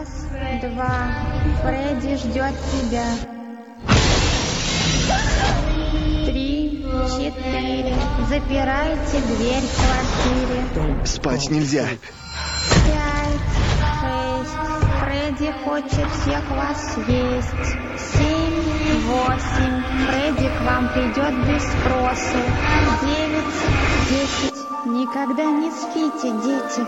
Раз, два, Фредди ждет тебя. 3, 4, запирайте дверь в квартире. Спать нельзя. 5, 6, Фредди хочет всех вас съесть. 7, 8, Фредди к вам придет без спросу. 9, 10, никогда не спите, дети.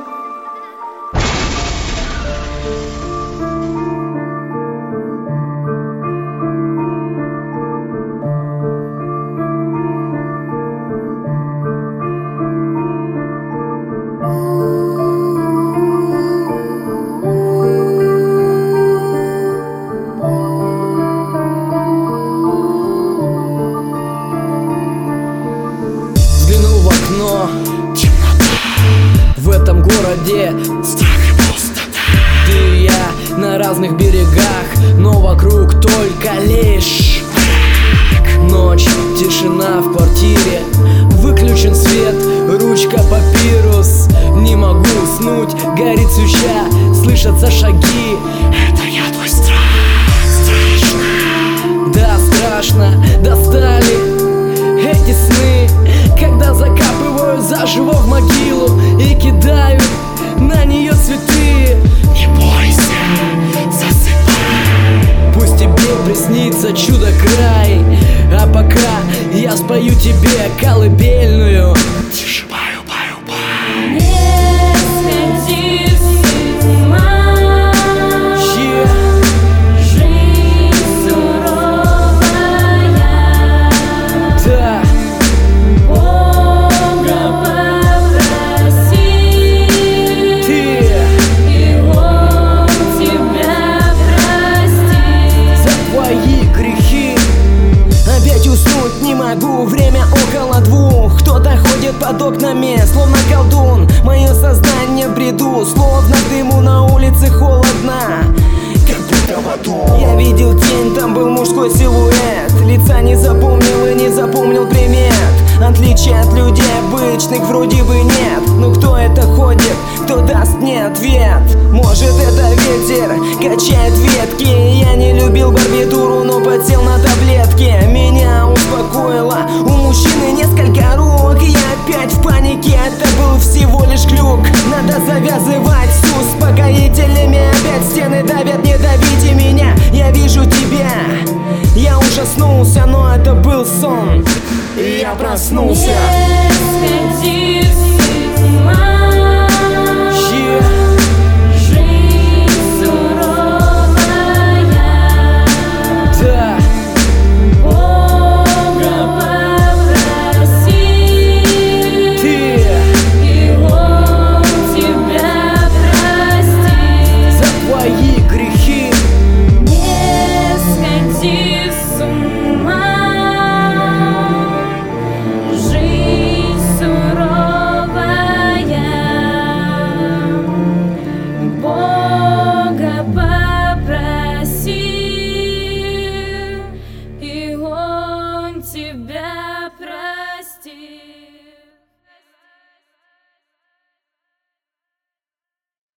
Взглянул в окно, темнота. В этом городе страх и пустота. Ты и я на разных берегах, но вокруг только лишь ночь, тишина в квартире. Выключен свет, ручка папирус. Не могу уснуть, горит свеча, слышатся шаги. Это я, твой страх. Страшно. Да, страшно, достали эти сны, когда закапываю заживо в могилу и кидаю на нее цветы. Не бойся, засыпай. Пусть тебе приснится чудо-край, а пока я спою тебе колыбельную. Тише, пою, пою, пою. Не сходи с ума. Жизнь суровая. Да. Бога попроси, и Он тебя простит. За твои грехи. Опять уснуть не могу, время около 2. Кто-то ходит под окнами, словно колдун. Мое сознание в бреду, словно дыму, на улице холодно, как будто в аду. Я видел тень, там был мужской силуэт. Лица не запомнил и не запомнил примет. Отличия от людей обычных вроде бы нет. Но кто это ходит, кто даст мне ответ? Может, это ветер качает ветки. Я не любил барбитуру, но подсел на таблетки. Меня успокоило, у мужчины несколько рук. Я опять в панике, это был всего лишь глюк. Надо завязывать с успокоителями. Опять стены давят, не давите меня. Я вижу тебя. Я ужаснулся, но это был сон, и я проснулся. Не сходи с